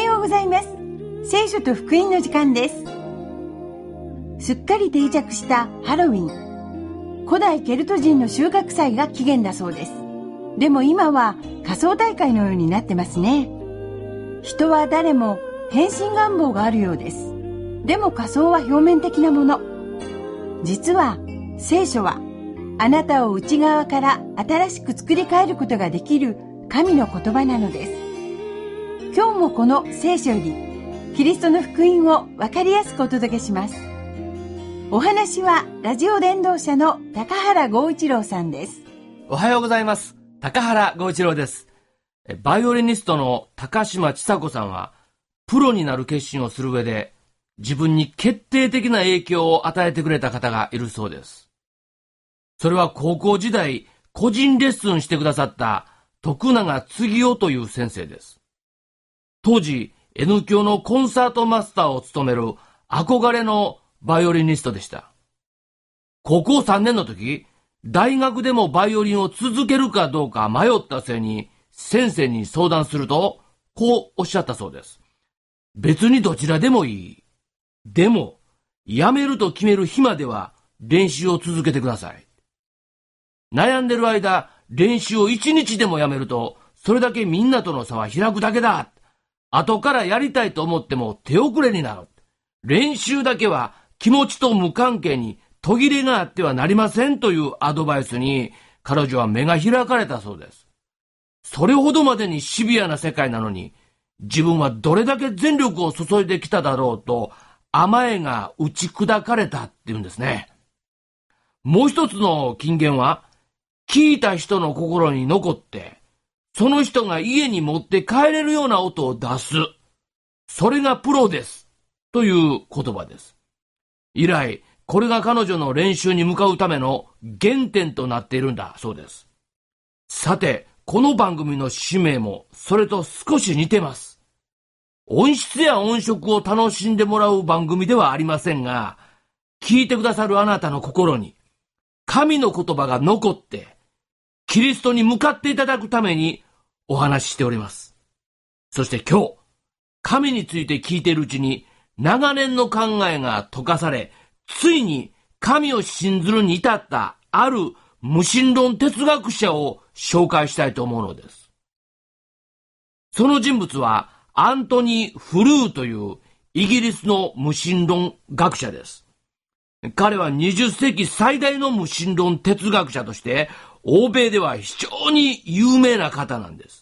ようございます。聖書と福音の時間です。すっかり定着したハロウィン。古代ケルト人の収穫祭が起源だそうです。でも今は仮装大会のようになってますね。人は誰も変身願望があるようです。でも仮装は表面的なもの。実は聖書はあなたを内側から新しく作り変えることができる神の言葉なのです。今日もこの聖書よりキリストの福音を分かりやすくお届けします。お話はラジオ伝道者の高原剛一郎さんです。 おはようございます。高原剛一郎です。バイオリニストの高島千佐子さんはプロになる決心をする上で自分に決定的な影響を与えてくれた方がいるそうです。それは高校時代個人レッスンしてくださった徳永次夫という先生です。当時 N 響のコンサートマスターを務める憧れのバイオリニストでした。高校3年の時、大学でもバイオリンを続けるかどうか迷った末に先生に相談するとこうおっしゃったそうです。別にどちらでもいい。でもやめると決める日までは練習を続けてください。悩んでる間練習を1日でもやめるとそれだけみんなとの差は開くだけだ。後からやりたいと思っても手遅れになる。練習だけは気持ちと無関係に途切れがあってはなりませんというアドバイスに彼女は目が開かれたそうです。それほどまでにシビアな世界なのに自分はどれだけ全力を注いできただろうと甘えが打ち砕かれたっていうんですね。もう一つの金言は聞いた人の心に残ってその人が家に持って帰れるような音を出す。それがプロです。という言葉です。以来、これが彼女の練習に向かうための原点となっているんだそうです。さて、この番組の使命もそれと少し似てます。音質や音色を楽しんでもらう番組ではありませんが、聞いてくださるあなたの心に神の言葉が残って、キリストに向かっていただくためにお話ししております。そして今日、神について聞いているうちに長年の考えが溶かされ、ついに神を信ずるに至ったある無神論哲学者を紹介したいと思うのです。その人物はアントニー・フルーというイギリスの無神論学者です。彼は20世紀最大の無神論哲学者として欧米では非常に有名な方なんです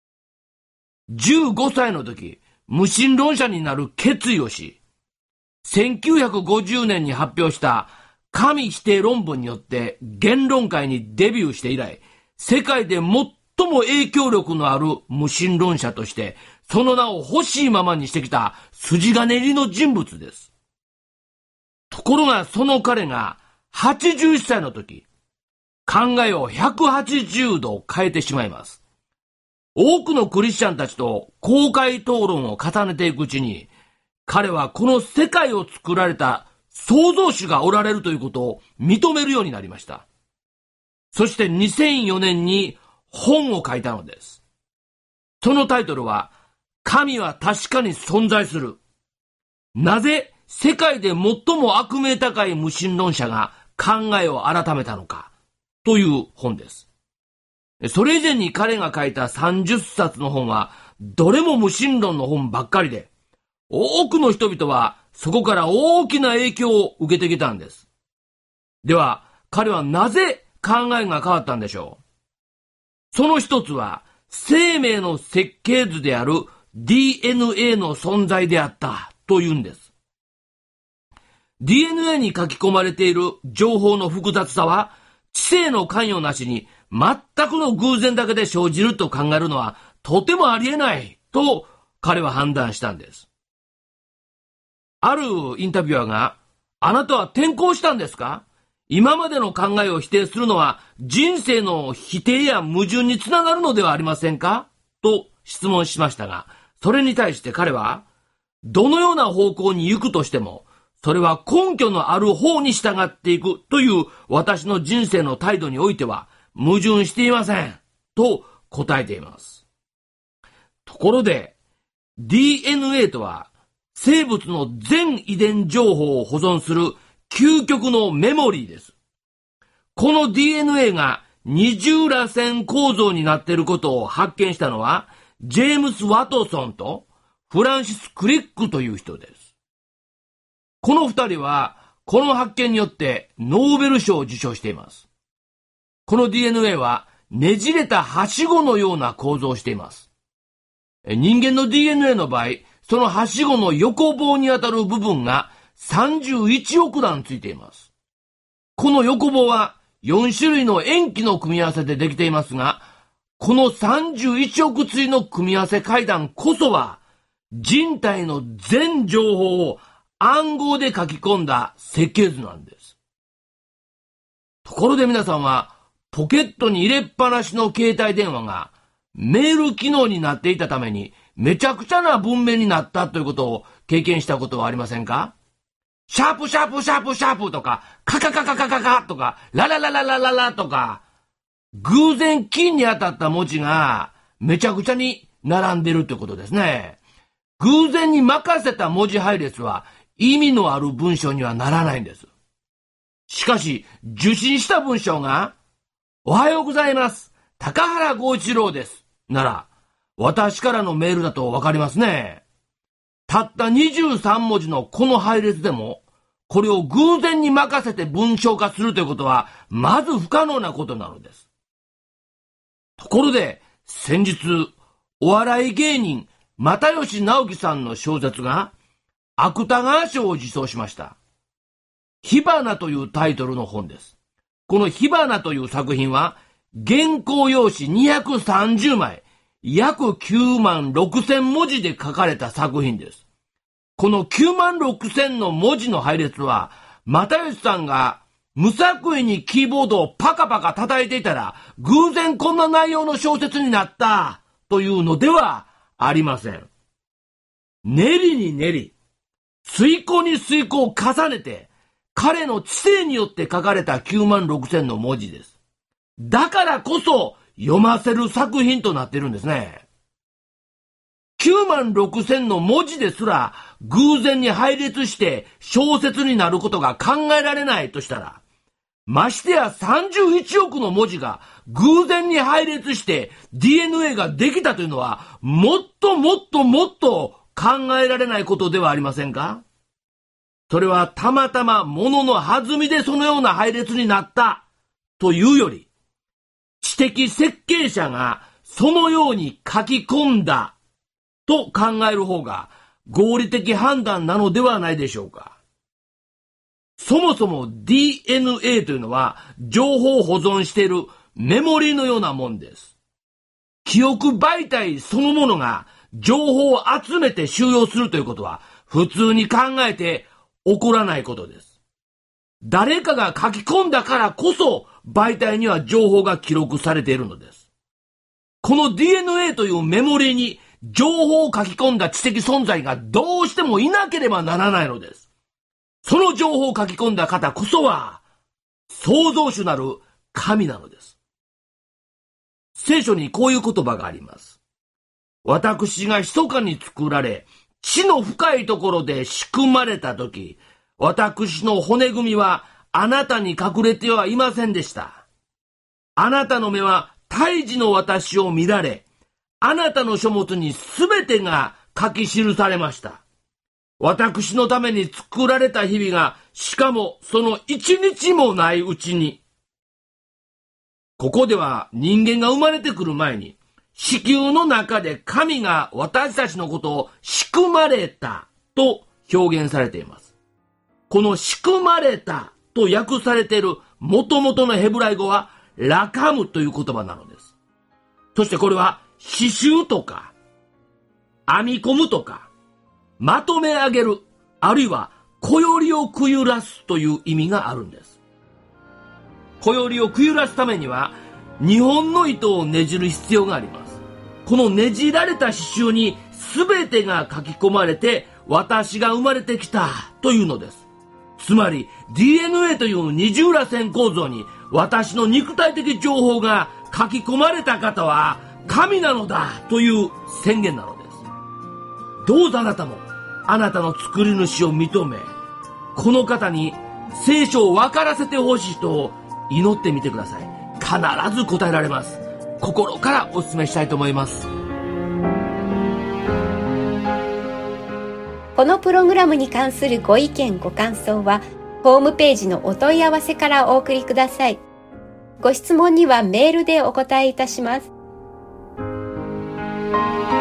。15歳の時、無神論者になる決意をし、1950年に発表した神否定論文によって言論界にデビューして以来、世界で最も影響力のある無神論者として、その名を欲しいままにしてきた筋金入りの人物です。ところがその彼が81歳の時、考えを180度変えてしまいます。多くのクリスチャンたちと公開討論を重ねていくうちに、彼はこの世界を作られた創造主がおられるということを認めるようになりました。そして2004年に本を書いたのです。そのタイトルは、神は確かに存在する。なぜ世界で最も悪名高い無神論者が考えを改めたのかという本です。それ以前に彼が書いた30冊の本はどれも無神論の本ばっかりで、多くの人々はそこから大きな影響を受けてきたんです。では彼はなぜ考えが変わったんでしょう。その一つは生命の設計図である DNA の存在であったというんです。DNA に書き込まれている情報の複雑さは知性の関与なしに全くの偶然だけで生じると考えるのはとてもありえないと彼は判断したんです。あるインタビュアーが、あなたは転校したんですか？今までの考えを否定するのは人生の否定や矛盾につながるのではありませんか？と質問しましたが、それに対して彼は、どのような方向に行くとしても、それは根拠のある方に従っていくという私の人生の態度においては矛盾していませんと答えています。ところで DNA とは生物の全遺伝情報を保存する究極のメモリーです。この DNA が二重らせん構造になっていることを発見したのはジェームス・ワトソンとフランシス・クリックという人です。この二人はこの発見によってノーベル賞を受賞しています。この DNA はねじれたはしごのような構造をしています。人間の DNA の場合、そのはしごの横棒にあたる部分が31億段ついています。この横棒は4種類の塩基の組み合わせでできていますが、この31億対の組み合わせ階段こそは人体の全情報を暗号で書き込んだ設計図なんです。ところで皆さんはポケットに入れっぱなしの携帯電話がメール機能になっていたためにめちゃくちゃな文面になったということを経験したことはありませんか？シャープシャープシャープシャープとかカカカカカカカとかラララララララとか偶然金に当たった文字がめちゃくちゃに並んでるということですね。偶然に任せた文字配列は意味のある文章にはならないんです。しかし受信した文章がおはようございます。高原剛一郎です。なら、私からのメールだとわかりますね。たった23文字のこの配列でも、これを偶然に任せて文章化するということは、まず不可能なことなのです。ところで、先日、お笑い芸人、又吉直樹さんの小説が、芥川賞を受賞しました。火花というタイトルの本です。この火花という作品は、原稿用紙230枚、約9万6千文字で書かれた作品です。この9万6千の文字の配列は、又吉さんが無作為にキーボードをパカパカ叩いていたら、偶然こんな内容の小説になったというのではありません。練りに練り、推敲に推敲を重ねて、彼の知性によって書かれた9万6千の文字です。だからこそ読ませる作品となっているんですね。9万6千の文字ですら偶然に配列して小説になることが考えられないとしたら、ましてや31億の文字が偶然に配列して DNA ができたというのはもっともっともっと考えられないことではありませんか？それはたまたま物の弾みでそのような配列になったというより、知的設計者がそのように書き込んだと考える方が合理的判断なのではないでしょうか。そもそも DNA というのは情報を保存しているメモリーのようなもんです。記憶媒体そのものが情報を集めて収容するということは普通に考えて起こらないことです。誰かが書き込んだからこそ媒体には情報が記録されているのです。この DNA というメモリーに情報を書き込んだ知的存在がどうしてもいなければならないのです。その情報を書き込んだ方こそは創造主なる神なのです。聖書にこういう言葉があります。私が密かに作られ、地の深いところで仕組まれたとき、私の骨組みはあなたに隠れてはいませんでした。あなたの目は胎児の私を見られ、あなたの書物にすべてが書き記されました。私のために作られた日々が、しかもその一日もないうちに。ここでは人間が生まれてくる前に、子宮の中で神が私たちのことを仕組まれたと表現されています。この仕組まれたと訳されている元々のヘブライ語はラカムという言葉なのです。そしてこれは刺繍とか編み込むとかまとめ上げる、あるいはこよりをくゆらすという意味があるんです。こよりをくゆらすためには2本の糸をねじる必要があります。このねじられた刺繍に全てが書き込まれて私が生まれてきたというのです。つまり DNA という二重らせん構造に私の肉体的情報が書き込まれた方は神なのだという宣言なのです。 どうぞあなたもあなたの作り主を認め、この方に聖書を分からせてほしいと祈ってみてください。必ず答えられます。心からお勧めしたいと思います。 このプログラムに関するご意見ご感想はホームページのお問い合わせからお送りください。ご質問にはメールでお答えいたします。